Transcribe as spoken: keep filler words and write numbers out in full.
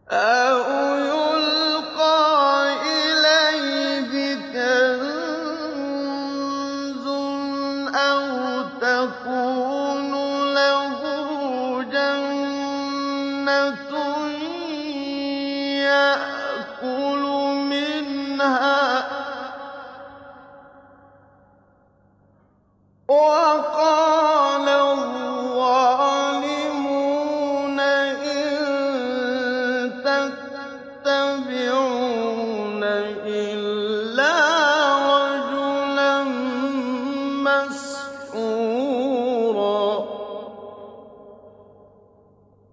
أَوْ يُلْقَىٰ إِلَيْهِ كَنزٌ أَوْ تَكُونُ لَهُ جَنَّةٌ يَأْكُلُ مِنْهَا ۚ